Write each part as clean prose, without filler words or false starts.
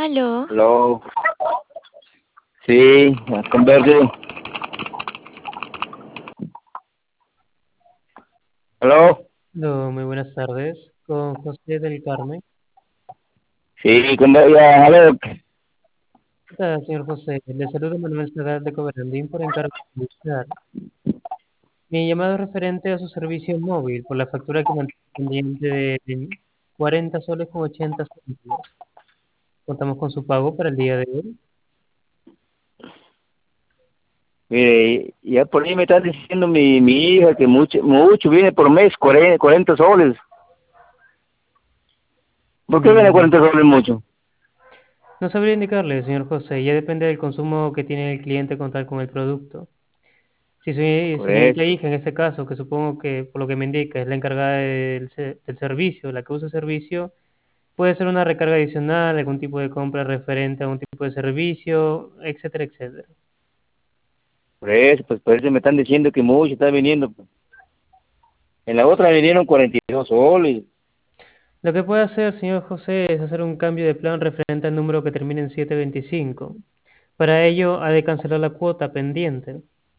Aló, Hello. Sí, converse. Hello. Hola, muy buenas tardes, con José del Carmen. Sí, converse. Hello. ¿Qué tal, señor José? Le saludo Manuel Sadar de Coberandín por encargo de usted. Mi llamado es referente a su servicio móvil por la factura que mantiene pendiente de 40 soles con 80 céntimos. Contamos con su pago para el día de hoy. Mire, ya por ahí me está diciendo mi hija que mucho viene por mes, 40 soles. ¿Por qué viene Mm, 40 soles mucho? no sabría indicarle, señor José, ya depende del consumo que tiene el cliente con tal con el producto. Si su Por señorita eso. hija, en este caso, que supongo que por lo que me indica es la encargada del servicio, la que usa el servicio, puede ser una recarga adicional, algún tipo de compra referente a un tipo de servicio, etcétera, etcétera. Pues por eso me están diciendo que mucho está viniendo. En la otra vinieron 42 soles. Lo que puede hacer, señor José, es hacer un cambio de plan referente al número que termina en 725. Para ello, ha de cancelar la cuota pendiente,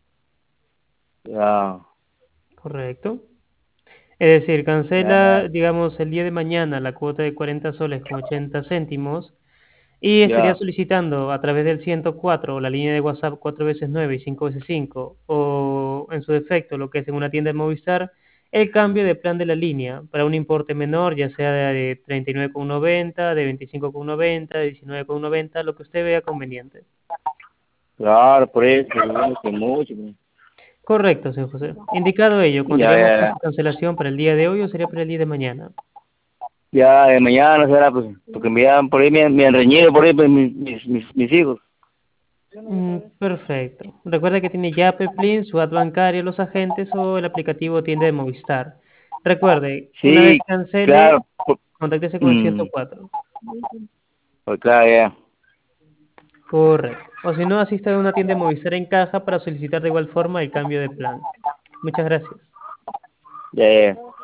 Ya, ¿correcto? Es decir, ya, cancela, digamos, el día de mañana la cuota de 40 soles con 80 céntimos y estaría ya. solicitando a través del 104 o la línea de WhatsApp 4 veces 9 y 5 veces 5 o en su defecto lo que es en una tienda de Movistar, el cambio de plan de la línea para un importe menor, ya sea de 39,90, de 25,90, de 19,90, lo que usted vea conveniente. Claro, por eso, que mucho. Correcto, señor José. Indicado ello, Ya, ¿contaríamos con ya. su cancelación para el día de hoy o sería para el día de mañana? Ya, de mañana será, pues, porque por ahí me han reñido por ahí pues, mis hijos. Perfecto. Recuerda que tiene Yape, Plin, su ad bancaria, los agentes o el aplicativo tienda de Movistar. Recuerde, una vez Sí, cancele, claro, contáctese con el 104. pues claro, ya, Correcto. O si no, asista a una tienda de Movistar en caja para solicitar de igual forma el cambio de plan. Muchas gracias. ya, ya.